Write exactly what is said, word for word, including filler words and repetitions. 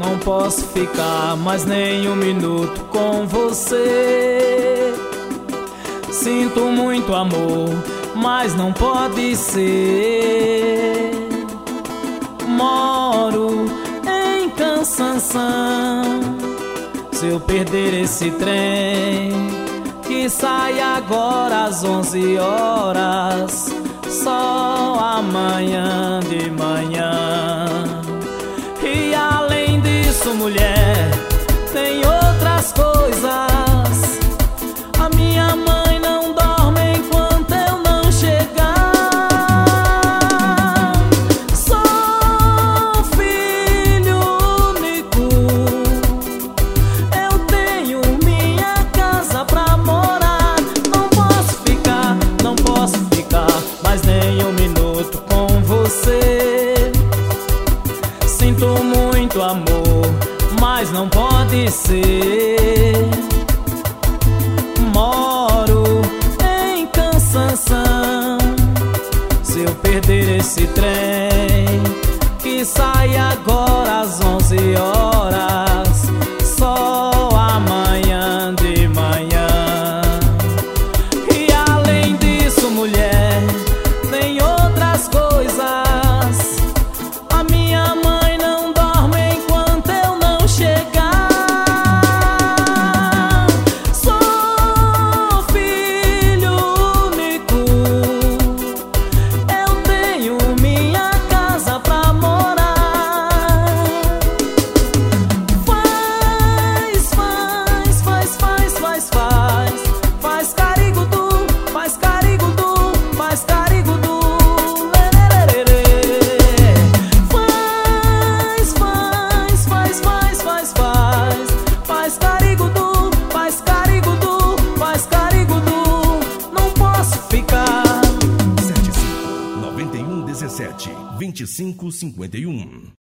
não posso ficar mais nem um minuto com você. Sinto muito amor, mas não pode ser. Moro em Cansanção. Se eu perder esse trem que sai agora às onze horas, só amanhã de manhã. E além disso, mulher, tem outras coisas. A minha mãe não dorme enquanto eu não chegar. Sou filho único, eu tenho minha casa pra morar. Não posso ficar, não posso ficar mais nem um minuto com você. Sinto muito amor, mas não pode ser. Moro em Cansanção. Se eu perder esse trem que sai agora às onze horas, só amanhã de manhã. E além disso, mulher, tem outras coisas. A minha mãe não dorme enquanto eu não chegar. Sou filho único, eu tenho minha casa pra morar. Faz, faz, faz, faz, faz, faz, faz carigudu, faz carigudu, faz carigudu. Faz, faz, faz, faz, faz, faz, faz carigudu, faz carigudu, faz carigudu. Não posso ficar. sete cinco nove um um sete, dois cinco cinco um